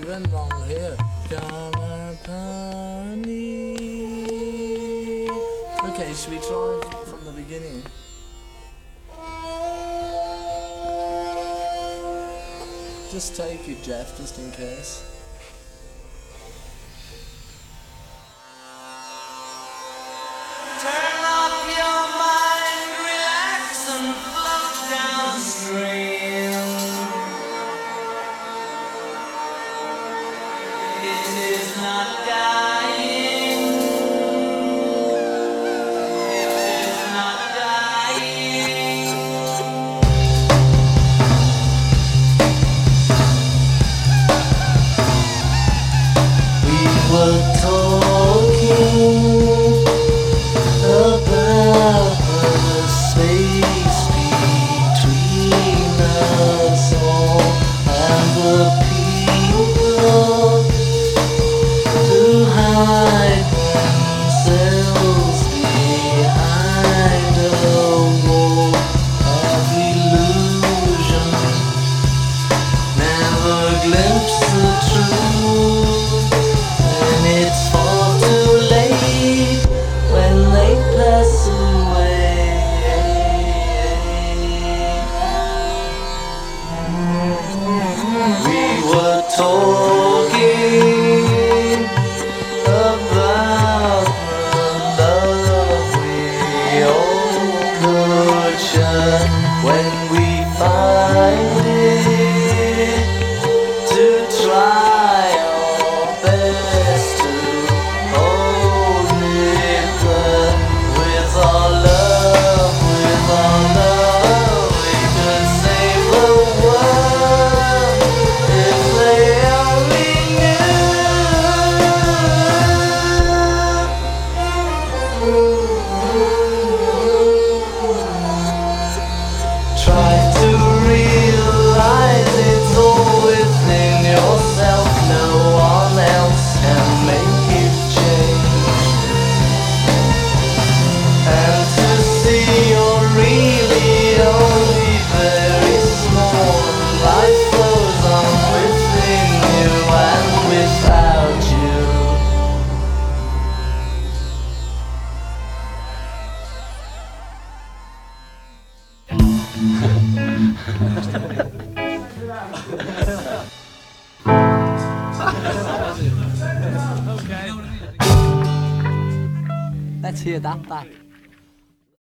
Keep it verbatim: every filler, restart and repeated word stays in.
went wrong here. Okay, should we try from the beginning? Just take it, Jeff, just in case. Turn off your mind, relax and float downstream. It is not dying. It is not dying. We were talking about the space between us all and the people who hide themselves behind a wall of illusion, never glimpse the truth, and it's far too late when they pass away. We were talking about the love we all could share when we find it, to try our best to hold it there. With our love, with our love, we could save the world if they only knew. Try to realize it's all within yourself. No one else can make it change. And to see you're really only very small. Life flows on within you and without you. Let's hear that back.